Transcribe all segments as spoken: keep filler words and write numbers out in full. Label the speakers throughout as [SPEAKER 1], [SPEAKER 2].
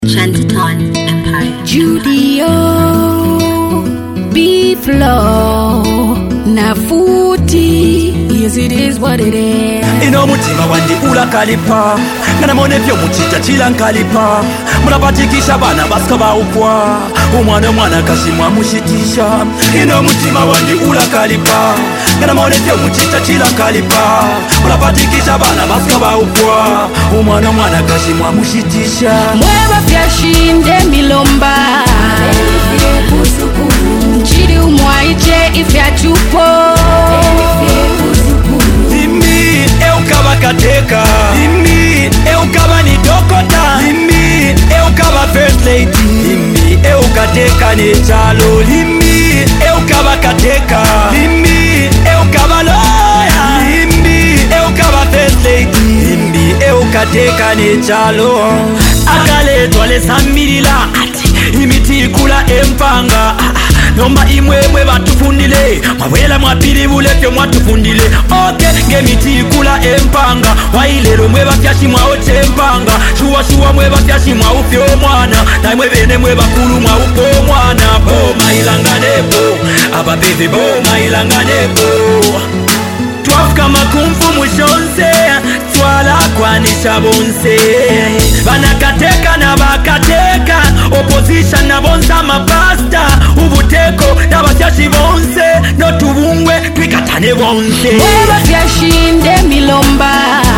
[SPEAKER 1] Chantaton Empire.
[SPEAKER 2] Judio B-Flow Nafuti. Yes, it is what it is.
[SPEAKER 3] Ino mutima wandi ula kalipa Ngana mone pyo muchita chila nkalipa Murabatikisha bana baskaba ukwa Umwana mwana kashimwa mushitisha Ino mutima wandi ula kalipa Ngana mone pyo muchita chila nkalipa Murabatikisha bana baskaba ukwa Umwana mwana kashimwa mushitisha
[SPEAKER 2] Mweba fyashinde milomba Nchiri umwaiche ifya chupo
[SPEAKER 3] Imi eukaba kateka Imi eukaba ni dokota Imi eukaba first lady Imi eukateka ni chalo Imi eukaba kateka Imi eukaba loya Imi eukaba first lady Imi eukateka ni chalo Akale twale samirila Ati imiti kula empanga Nomba imwe mwe batufundile Mawela mwapili bulefyo mwatufundile Oke ngemiti kula empanga Wailero mwe bafyashi mwa oche empanga Shuwa shuwa mwe bafyashi mwa ufyo mwana Na mwe bene mwe bakulu mwa upo mwana Bo mailanganepo Aba bebe bo mailanganepo Twafka makumfu mushonse Twala kwanisha bonse Banakateka na bakateka Opposition na bonsa mapasta Ubuteko na basyashi bonse No tubungwe twikatane bonse
[SPEAKER 2] Mweba fyashinde milomba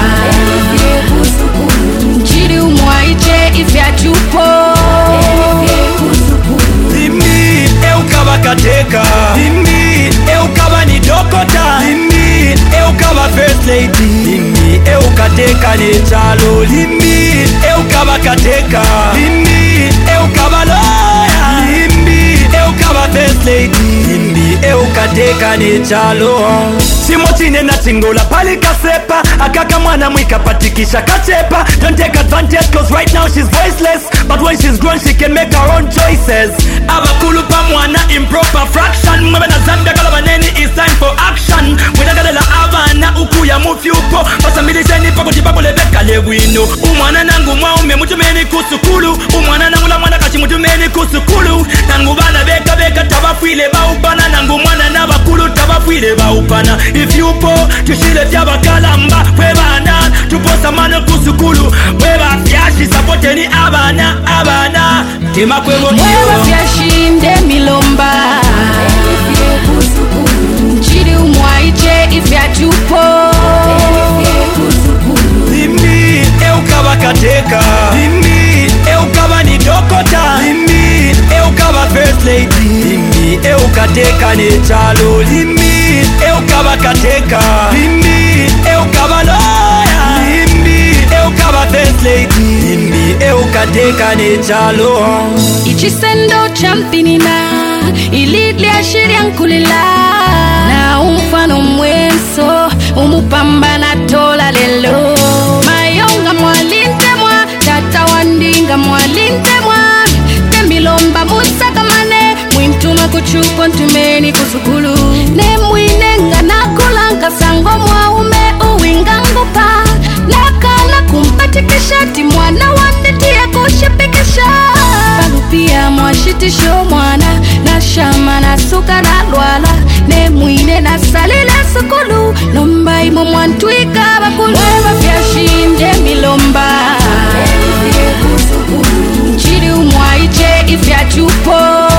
[SPEAKER 2] Nchiri umwaiche ifya chupo
[SPEAKER 3] Imi eukaba kateka Imi eukaba ni dokota Imi eukaba first lady Imi eukateka ni chalo Imi eukaba kateka Imi eukaba loya Imi eukaba first lady Imi eukateka ni chalo Simotine na tingola pali kasepa Akaka mwana mwika patikisha kachepa Don't take advantage cause right now she's voiceless But when she's grown she can make her own choices Abakulu pa mwana improper fraction Mwebe na Zambia kalabaneni it's time for action Mwinagalela abana ukuya mufyupo Basambilisheni pako jibako lebeka lewino Umwana nangu mwa ume mutumeni kusukulu Umwana nangu la mwana kachi mutumeni kusukulu Nangu bana beka beka tabafwile baupana Nangu mwana nabakulu tabafwile baupana If you po, tushile fyaba kalamba Webana, tuposa mano kusukulu Weba fyashi sapote ni abana, abana Tima kwebo niyo
[SPEAKER 2] Mweba fyashinde milomba Nchiri umwaiche ifya chupo
[SPEAKER 3] Imi eukaba kateka Imi eukaba ni dokota Imi eukaba first lady Imi eukateka ni chalo Imi eukaba kateka Imi eukaba loya Imi eukaba first lady Imi eukateka ni chalo
[SPEAKER 2] Ichisendo champinina Ilidli ashiri ankulila Na umfano mweso Umupamba na tola lelo Mayonga mwalinte mwa Tata wandinga mwalinte mwa Tembilomba musaka mane Mwintuma kuchupo ntumeni kusukulu Ne mwinenga na kulanka sango mwa ume uwingangupa Nakala kumpatikisha timwana wanditia kushipikisha Palupia mwashitisho mwana Na shama na suka na lwala Ne mwine na salile sukulu Lomba imo mwantuika bakulu Mweba fyashinde milomba Nchiri umwaiche ifya chupo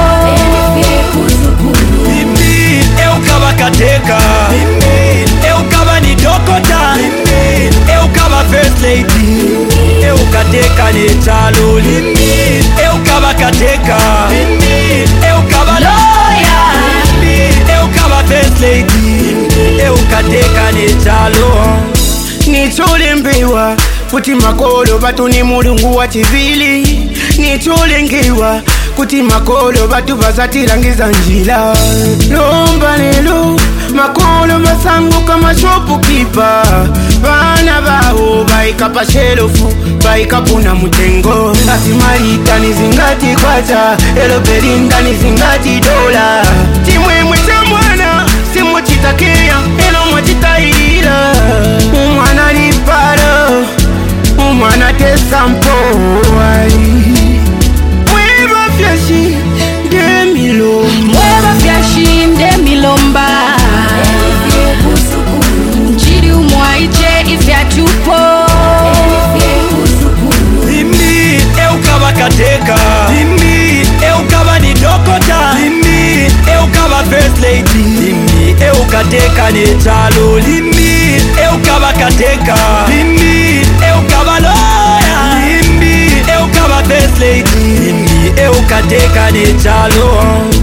[SPEAKER 3] Imi eukaba kateka Imi eukaba ni dokota Imi eukaba first lady Eukateka ni chalo Imi eukaba kateka Imi eukaba loya Imi eukaba first lady Imi eukateka ni chalo
[SPEAKER 4] Nichulimbiwa kuti makolo batu ni mulungu wa chivili Nichulingiwa kuti makolo batu bazatirangiza njila Lomba lelo makolo basangu kama shopu kipa Bana bao baika pa shelofu baika puna mutengo Asimarita nizingati kwacha elo belinda nizingati dola Chimwemwe cha mwana simu chitakia elo mwachitaila Umwana liparo umwana tesa mpo wali
[SPEAKER 3] kateka nechalo. Limbi eu kaba kateka, limbi eu kaba loya, limbi eu kaba first lady, limbi eu kateka nechalo.